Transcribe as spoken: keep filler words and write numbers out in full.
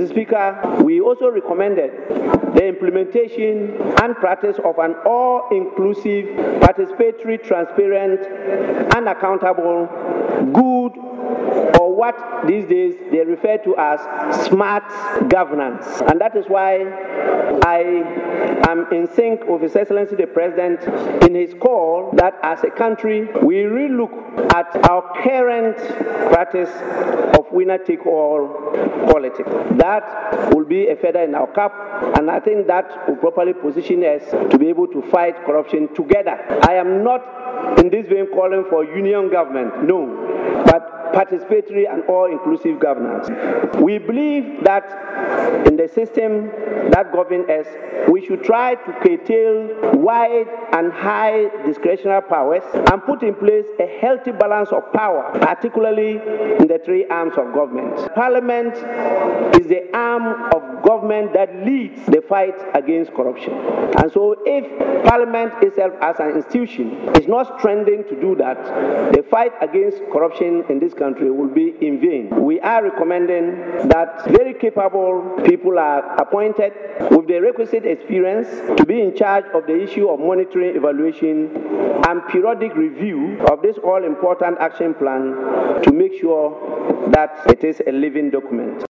Mister Speaker, we also recommended the implementation and practice of an all-inclusive, participatory, transparent, and accountable, good, or what these days they refer to as smart governance. And that is why I am in sync with His Excellency the President in his call that as a country we relook at our current practice of winner-take-all politics. That will be a feather in our cap, and I think that will properly position us to be able to fight corruption together. I am not in this vein calling for union government, no, but participatory and all-inclusive governance. We believe that in the system that governs us, we should try to curtail wide and high discretionary powers and put in place a healthy balance of power, particularly in the three arms of government. Parliament is the arm of government that leads the fight against corruption. And so if Parliament itself as an institution is not strengthened to do that, the fight against corruption in this country will be in vain. We are recommending that very capable people are appointed with the requisite experience to be in charge of the issue of monitoring, evaluation, and periodic review of this all-important action plan to make sure that it is a living document.